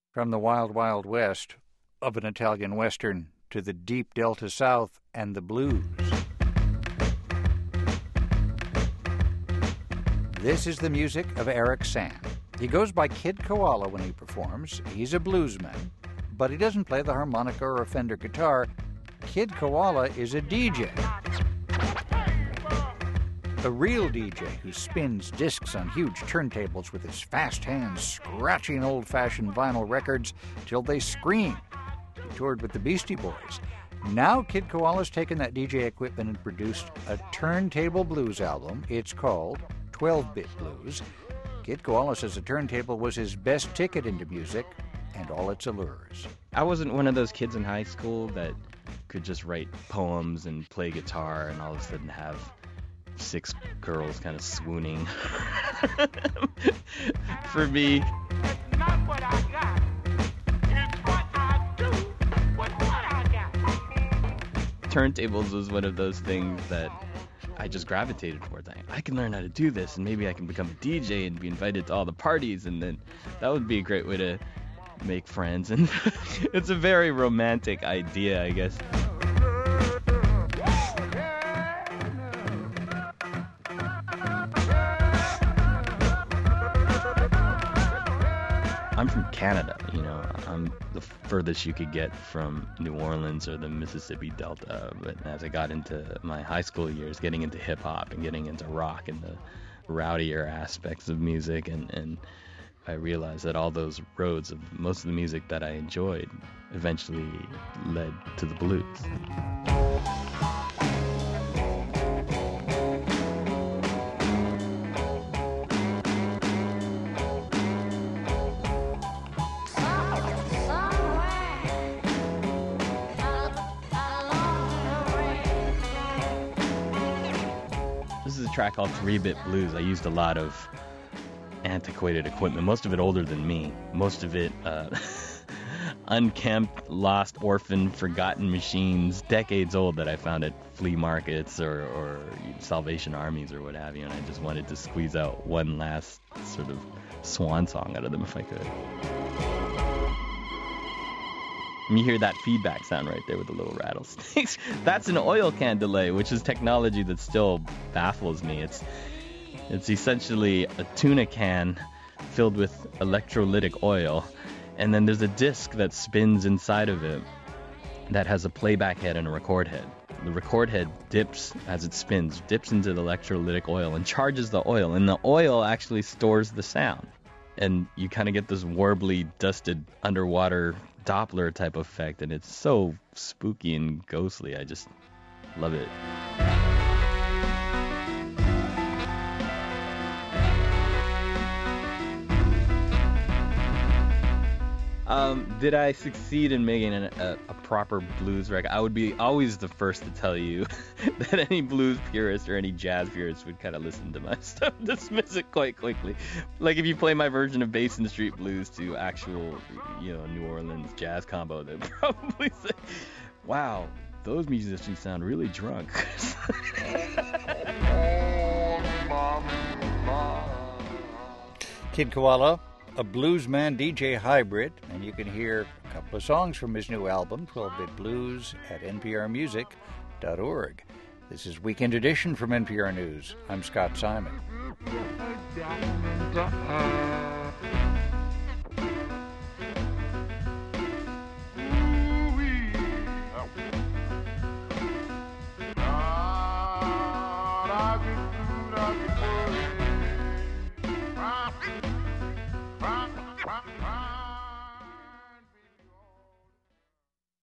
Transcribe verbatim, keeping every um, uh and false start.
From the wild, wild west of an Italian Western to the deep Delta South and the blues. This is the music of Eric Sam. He goes by Kid Koala when he performs. He's a bluesman, but he doesn't play the harmonica or a Fender guitar. Kid Koala is a D J. A real D J who spins discs on huge turntables with his fast hands scratching old-fashioned vinyl records till they scream. He toured with the Beastie Boys. Now Kid Koala's taken that D J equipment and produced a turntable blues album. It's called twelve-Bit Blues. Kid Koala says a turntable was his best ticket into music and all its allures. I wasn't one of those kids in high school that could just write poems and play guitar and all of a sudden have six girls kind of swooning. For me, it's not what I got. It's what I do with what I got. Turntables was one of those things that I just gravitated towards. I, I can learn how to do this, and maybe I can become a D J and be invited to all the parties, and then that would be a great way to make friends. And it's a very romantic idea, I guess. I'm from Canada, you know. I'm the furthest you could get from New Orleans or the Mississippi Delta. But as I got into my high school years, getting into hip-hop and getting into rock and the rowdier aspects of music, and, and I realized that all those roads of most of the music that I enjoyed eventually led to the blues. Track called three-Bit Blues. I used a lot of antiquated equipment, most of it older than me, most of it uh, unkempt, lost, orphaned, forgotten machines, decades old, that I found at flea markets or, or Salvation Armies or what have you, and I just wanted to squeeze out one last sort of swan song out of them if I could. And you hear that feedback sound right there with the little rattlesnakes. That's an oil can delay, which is technology that still baffles me. It's it's essentially a tuna can filled with electrolytic oil, and then there's a disc that spins inside of it that has a playback head and a record head. The record head dips as it spins, dips into the electrolytic oil and charges the oil, and the oil actually stores the sound. And you kind of get this warbly, dusted, underwater Doppler type effect, and it's so spooky and ghostly. I just love it. Um, did I succeed in making an, a, a proper blues record? I would be always the first to tell you that any blues purist or any jazz purist would kind of listen to my stuff, dismiss it quite quickly. Like if you play my version of Basin Street Blues to actual, you know, New Orleans jazz combo, they'd probably say, wow, those musicians sound really drunk. Kid Koala, a bluesman D J hybrid, and you can hear a couple of songs from his new album, twelve-Bit Blues, at N P R music dot org. This is Weekend Edition from N P R News. I'm Scott Simon. Ah,